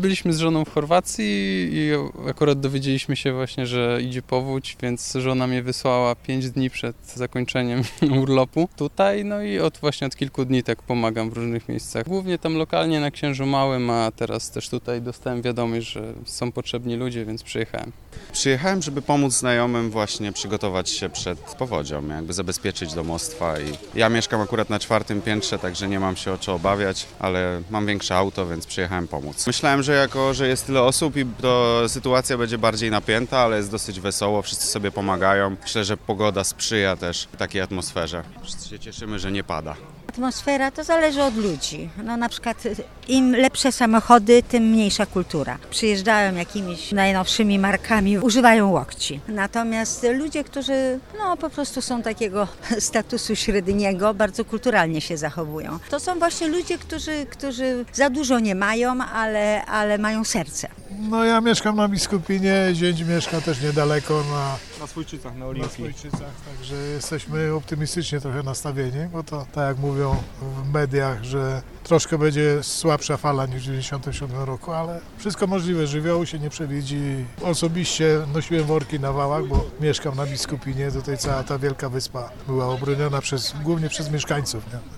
Byliśmy z żoną w Chorwacji i akurat dowiedzieliśmy się właśnie, że idzie powódź, więc żona mnie wysłała 5 dni przed zakończeniem urlopu tutaj, no i właśnie od kilku dni tak pomagam w różnych miejscach. Głównie tam lokalnie na Księżycu Małym, a teraz też tutaj dostałem wiadomość, że są potrzebni ludzie, więc przyjechałem. Przyjechałem, żeby pomóc znajomym właśnie przygotować się przed powodzią, jakby zabezpieczyć domostwa i ja mieszkam akurat na 4. piętrze, także nie mam się o co obawiać, ale mam większe auto, więc przyjechałem pomóc. Myślałem, że że jest tyle osób i to sytuacja będzie bardziej napięta, ale jest dosyć wesoło, wszyscy sobie pomagają. Myślę, że pogoda sprzyja też takiej atmosferze. Wszyscy się cieszymy, że nie pada. Atmosfera to zależy od ludzi. No na przykład im lepsze samochody, tym mniejsza kultura. Przyjeżdżają jakimiś najnowszymi markami, używają łokci. Natomiast ludzie, którzy po prostu są takiego statusu średniego, bardzo kulturalnie się zachowują. To są właśnie ludzie, którzy za dużo nie mają, ale mają serce. No ja mieszkam na Biskupinie, zięć mieszka też niedaleko Na Swójczycach, na na Olimpii. Swójczycach, także jesteśmy optymistycznie trochę nastawieni, bo to tak jak mówią w mediach, że troszkę będzie słabsza fala niż w 1997 roku, ale wszystko możliwe, żywiołu się nie przewidzi. Osobiście nosiłem worki na wałach, bo mieszkam na Biskupinie, tutaj cała ta wielka wyspa była obroniona głównie przez mieszkańców. Nie?